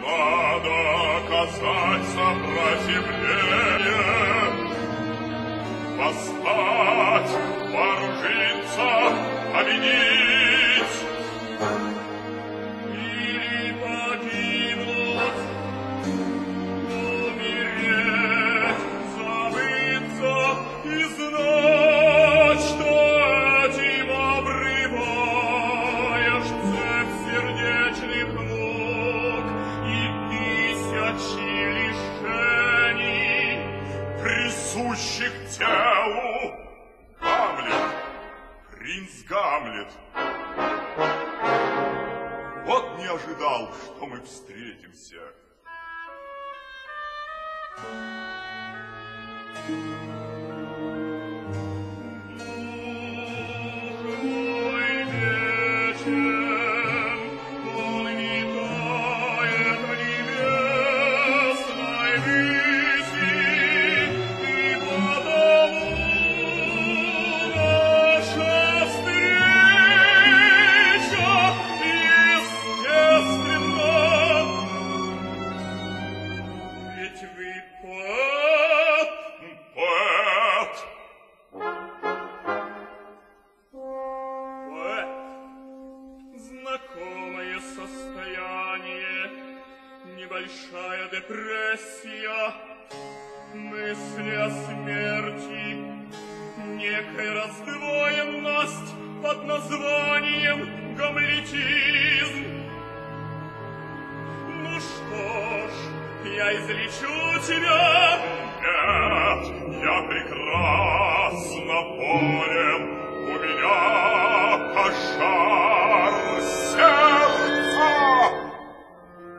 надо оказать сопротивление, восстать, вооружиться, победить или погибнуть, умереть, забыться и знать, что этим обрываешь цепь сердечных мук и тысячи лишений, присущих телу. Гамлет, принц Гамлет. Вот не ожидал, что мы встретимся. Знакомое состояние, небольшая депрессия, мысли о смерти, некая раздвоенность под названием гамлетизм. Ну что ж, я излечу тебя. Нет, я прекрасен.